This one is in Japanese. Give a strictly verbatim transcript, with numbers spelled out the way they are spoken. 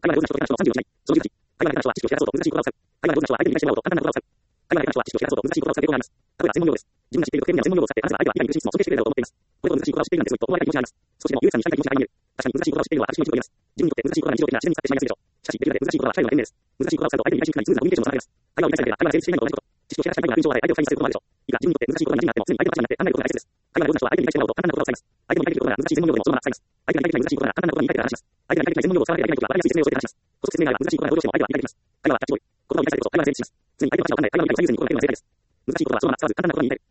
会話が上手な人と下手な人のさんじゅうをしない。そのじゅうはち。会話が下手な人は知識をシェアすると難しい言葉を使う。会話が上手な人は相手に理解してもらおうと簡単な言葉を使う。会話が下手な人は知識をシェアすると難しい言葉を使う傾向があります。例えば専門用語です。自分が知っている特定分野の専門用語を使って、あなたが相手が理解に苦しい質問を想定してくれるだろうと思っています。これと難しい言葉を知っているなんてすごいと思われたい気持ちがあります。少しでもユウさんに親しみたい気持ちが見える。確かに難しい言葉を知っているのは私も一度言います。自分にとって難しい言葉が日常的な自然に使ってしまいやすいでしょう。しかし、できるだけ難しい言葉は最後の弁明です。難しい言葉を使うと相手に理解しにくくなり、スムーズなコミュニケーションを妨げます。会話を理解されていれば、会話が成立していないのと同じこと。知識をシェアしたいが印象を与え、相手を不快にすることもあるでしょう。いいが、自分にとって難しい言葉が馴染みになっても、常に相手の話になって考えることが大切です。会話が上手な人は相手に理解してもらおうと簡単な言葉を使います。相手に理解できることなら難しい専門用語でもそのまま使います。相手が理解できない難しいことなら簡単な言葉に言い換えて話します。相手が理解できない専門用語を使わなければいけないときは分かりやすい説明をして話します。補足説明があれば難しい言葉がどうしても相手は理解できます。会話はキャッチボール。言葉を理解されるこそ会話が成立します。常に相手の話を分かんない会話を理解できずにこのレベルが正解です。難しい言葉はそのまま使わず簡単な言葉に言い換える。